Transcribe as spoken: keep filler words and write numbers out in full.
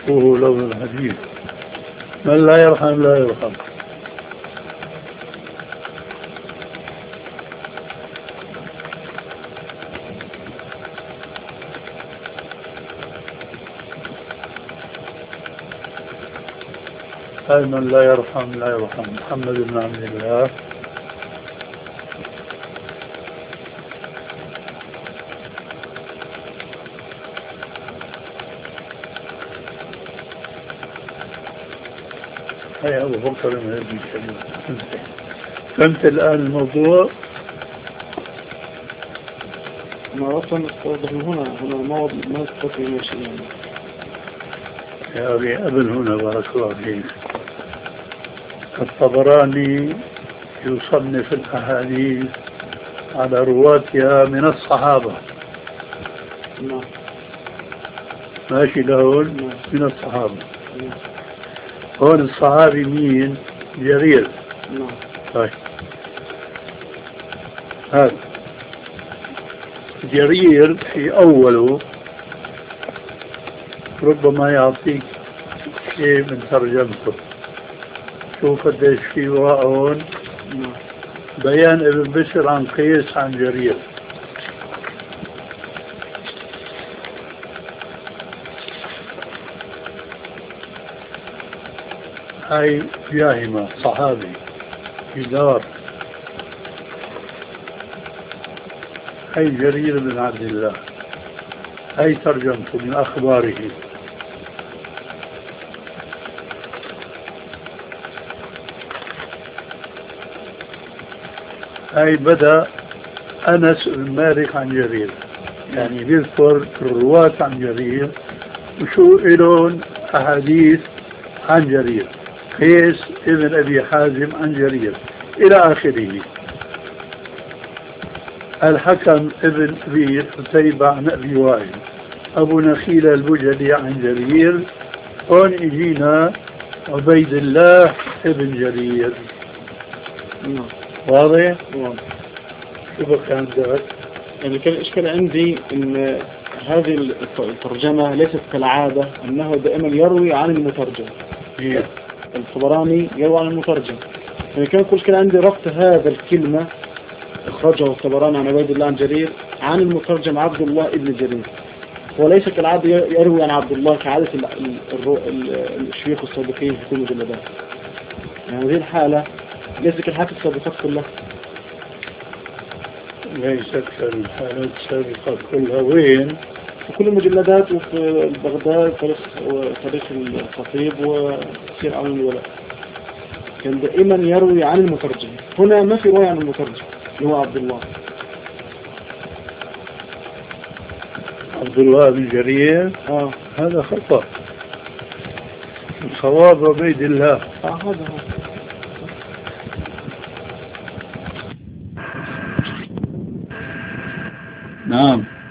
وهو لون الحديث. من لا يرحم لا يرحم. هاي من لا يرحم لا يرحم. محمد بن عبد الله هاي أبو بكر بن أبي شيبة. فهمت الآن الموضوع؟ ما أصلا أستوضح من هنا هنا ما ما تفكر ماشي يعني. يا أبي أبن هنا بارك الله فيك. الطبراني يصنف الأحاديث على رواتها من الصحابة. نعم. ماشي لهون من الصحابة. هون الصحابي مين؟ جرير. نعم. طيب هذا جرير في أوله ربما يعطيك شيء من ترجمته. شوف قديش في وراء بيان ابن بشر عن قيس عن جرير. هاي جاهمة صحابي في دار. هاي جرير بن عبد الله. هاي ترجمته من أخباره. هاي بدأ أنس بن مالك عن جرير، يعني بيذكر الرواة عن جرير وشو إلون أحاديث عن جرير. قيس ابن أبي حازم عن جرير إلى آخره. الحكم ابن أبي حتيبة عن أبي وائل. أبو نخيل البجلي عن جرير. هون إجينا عبيد الله ابن جرير. واضح؟ واضح. شو بك عندك؟ يعني كان الإشكال عندي إن هذه الترجمة ليست كالعادة أنه دائما يروي عن المترجم. إيه؟ الطبراني يروي عن المترجم. يعني كان كل كان عندي ربط هذا الكلمة أخرجه الطبراني عن عبيد الله عن جرير عن المترجم عبد الله ابن جرير. وليس كالعادة يروي عن عبد الله كعادة الشيوخ السابقين في كل مجلدات. يعني هذه الحالة ليست كالحالات السابقات كلها. ليست كالحالات السابقات كلها. وين؟ في كل المجلدات وفي بغداد تاريخ تاريخ الخطيب وسير أعلام الولاء. كان دائما يروي عن المترجم. هنا ما في رواية عن المترجم اللي هو عبد الله. عبد الله بن جرير. آه. هذا خطأ. الصواب عبيد الله. آه هذا هو. نعم.